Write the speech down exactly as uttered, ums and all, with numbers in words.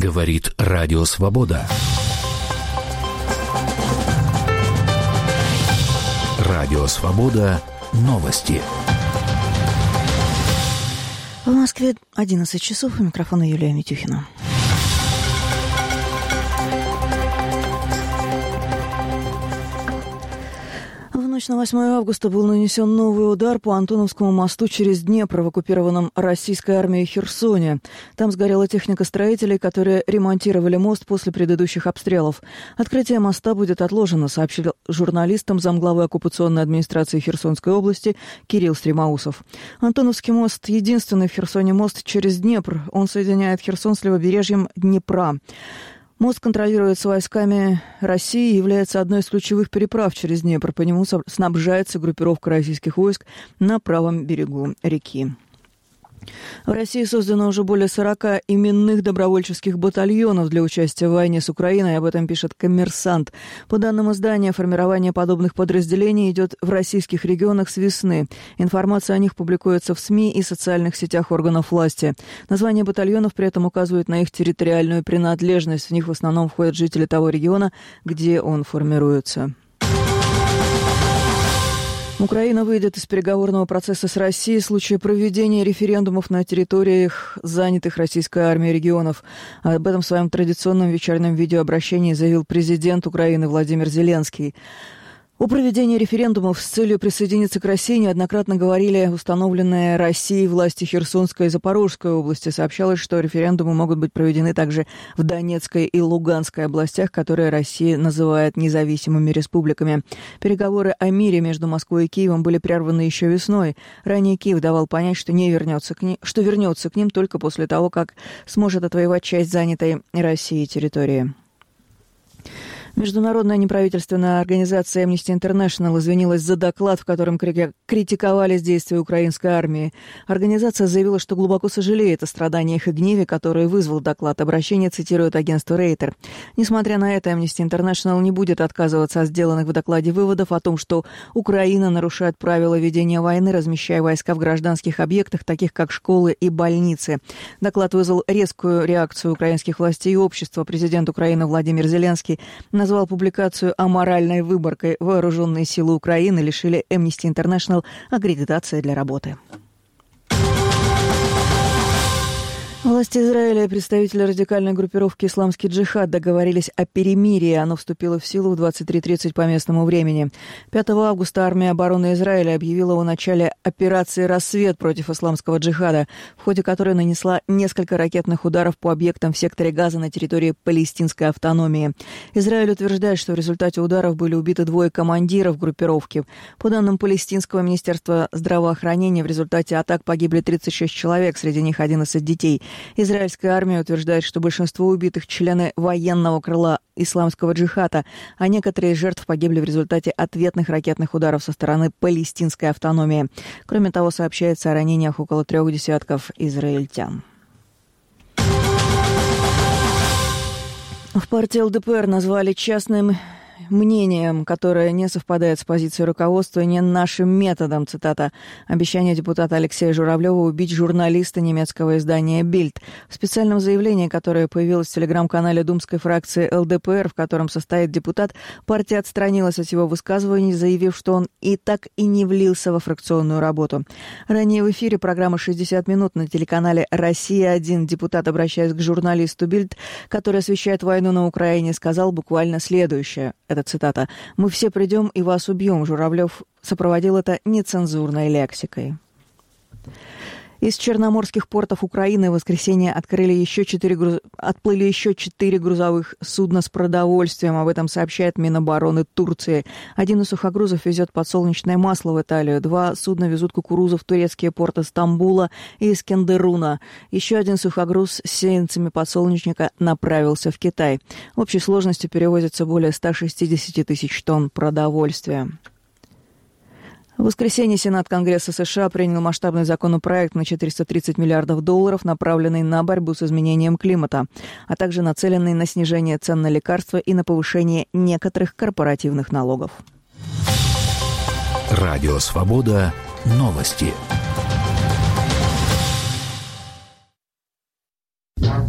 Говорит Радио Свобода. Радио Свобода. Новости. В Москве одиннадцать часов. У микрофона Юлия Митюхина. В ночь на восьмое августа был нанесен новый удар по Антоновскому мосту через Днепр в оккупированном российской армией Херсоне. Там сгорела техника строителей, которые ремонтировали мост после предыдущих обстрелов. Открытие моста будет отложено, сообщил журналистам замглавы оккупационной администрации Херсонской области Кирилл Стремоусов. Антоновский мост – единственный в Херсоне мост через Днепр. Он соединяет Херсон с левобережьем Днепра. Мост контролируется войсками России и является одной из ключевых переправ через Днепр. По нему снабжается группировка российских войск на правом берегу реки. В России создано уже более сорока именных добровольческих батальонов для участия в войне с Украиной. Об этом пишет «Коммерсант». По данным издания, формирование подобных подразделений идет в российских регионах с весны. Информация о них публикуется в СМИ и социальных сетях органов власти. Название батальонов при этом указывает на их территориальную принадлежность. В них в основном входят жители того региона, где он формируется. Украина выйдет из переговорного процесса с Россией в случае проведения референдумов на территориях, занятых российской армией регионов. Об этом в своем традиционном вечернем видеообращении заявил президент Украины Владимир Зеленский. О проведении референдумов с целью присоединиться к России неоднократно говорили установленные Россией власти Херсонской и Запорожской области. Сообщалось, что референдумы могут быть проведены также в Донецкой и Луганской областях, которые Россия называет независимыми республиками. Переговоры о мире между Москвой и Киевом были прерваны еще весной. Ранее Киев давал понять, что не вернется к ним, что вернется к ним только после того, как сможет отвоевать часть занятой Россией территории. Международная неправительственная организация Amnesty International извинилась за доклад, в котором критиковались действия украинской армии. Организация заявила, что глубоко сожалеет о страданиях и гневе, которые вызвал доклад. Обращение цитирует агентство Рейтер. Несмотря на это, Amnesty International не будет отказываться от сделанных в докладе выводов о том, что Украина нарушает правила ведения войны, размещая войска в гражданских объектах, таких как школы и больницы. Доклад вызвал резкую реакцию украинских властей и общества. Президент Украины Владимир Зеленский назвал публикацию аморальной выборкой. Вооруженные силы Украины лишили Amnesty International аккредитации для работы. Власти Израиля и представители радикальной группировки «Исламский джихад» договорились о перемирии. Оно вступило в силу в двадцать три тридцать по местному времени. пятого августа армия обороны Израиля объявила о начале операции «Рассвет» против исламского джихада, в ходе которой нанесла несколько ракетных ударов по объектам в секторе Газа на территории палестинской автономии. Израиль утверждает, что в результате ударов были убиты двое командиров группировки. По данным палестинского министерства здравоохранения, в результате атак погибли тридцать шесть человек, среди них одиннадцать детей. Израильская армия утверждает, что большинство убитых – члены военного крыла исламского джихада, а некоторые из жертв погибли в результате ответных ракетных ударов со стороны палестинской автономии. Кроме того, сообщается о ранениях около трех десятков израильтян. В партии эл дэ пэ эр назвали частным мнением, которое не совпадает с позицией руководства, не нашим методом, цитата, обещание депутата Алексея Журавлева убить журналиста немецкого издания «Бильд». В специальном заявлении, которое появилось в телеграм-канале думской фракции эл дэ пэ эр, в котором состоит депутат, партия отстранилась от его высказываний, заявив, что он и так и не влился во фракционную работу. Ранее в эфире программы «шестьдесят минут» на телеканале «Россия-один» депутат, обращаясь к журналисту «Бильд», который освещает войну на Украине, сказал буквально следующее. Это цитата. «Мы все придем и вас убьем». Журавлев сопроводил это нецензурной лексикой. Из черноморских портов Украины в воскресенье открыли еще четыре груз... отплыли еще четыре грузовых судна с продовольствием. Об этом сообщает Минобороны Турции. Один из сухогрузов везет подсолнечное масло в Италию. Два судна везут кукурузу в турецкие порты Стамбула и Искендеруна. Еще один сухогруз с сеянцами подсолнечника направился в Китай. В общей сложности перевозится более ста шестидесяти тысяч тонн продовольствия. В воскресенье Сенат Конгресса США принял масштабный законопроект на четыреста тридцать миллиардов долларов, направленный на борьбу с изменением климата, а также нацеленный на снижение цен на лекарства и на повышение некоторых корпоративных налогов. Радио «Свобода». Новости.